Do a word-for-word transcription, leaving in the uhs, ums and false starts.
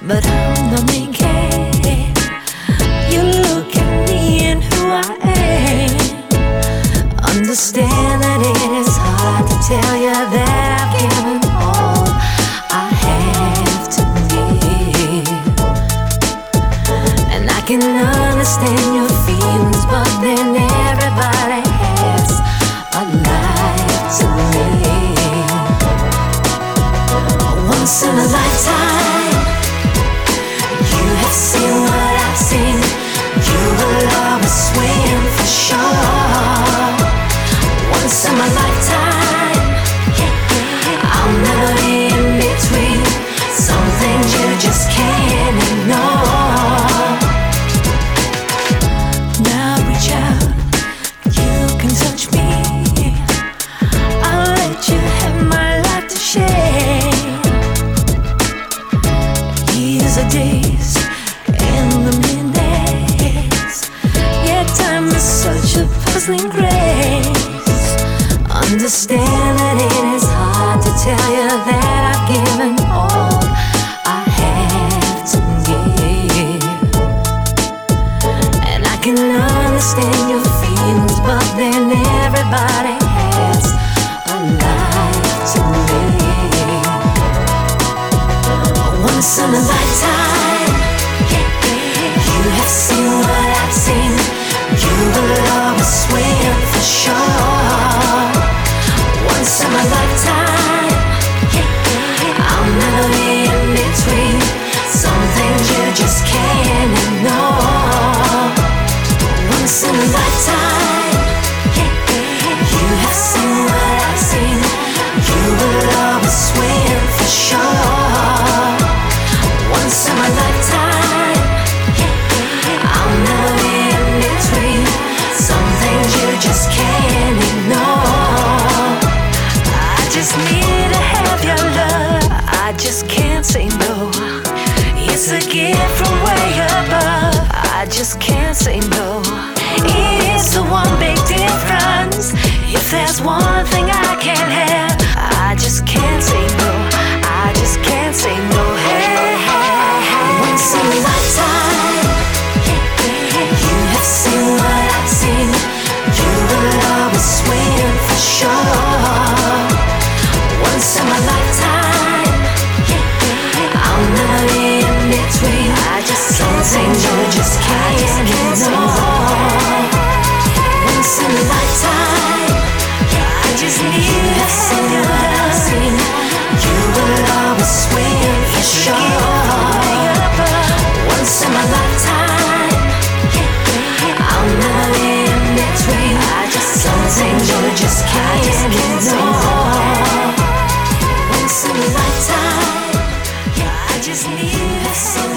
but I'm the main case. You look at me and who I am. Understand that it is hard to tell you that I've given all I have to give. And I can understand your feelings, but then everybody has a life to live. Once in a lifetime, you have seen what I've seen. You will always swim for sure. Once in my lifetime, I'll never be in between. Some things you just can't ignore. Now reach out, you can touch me. I'll let you have my life to share. Years are days and the minutes. Yeah, time is such a puzzling grace. Understand that it is hard to tell you that I've given all I have to give. And I can understand your feelings, but then everybody has a life to live. Once in a lifetime, you have seen what I've seen. You will always swim for sure. Once in my lifetime, I'll never be in between. Some things you just can't ignore. Once in a lifetime, you have seen what I've seen. You will always swim for sure. Once in my lifetime, I'll never be in between. Some things you just can't ignore. I just need to have your love. I just can't say no. It's a gift from way above. I just can't say no. It's the one big difference. If there's one thing I can't have, I just can't say no. I just can't say no. Hey, hey, hey. Once in a lifetime, you have seen what I've seen. You will always swim for sure. Once in my lifetime, I'll never be in between. I just can't say no, just can't ignore. Once in a lifetime, I just need to see what I've seen. You will always swim for sure. Once in my lifetime, I'll never be in between. I just can't say no, just can't ignore. Once in a lifetime, I just need to see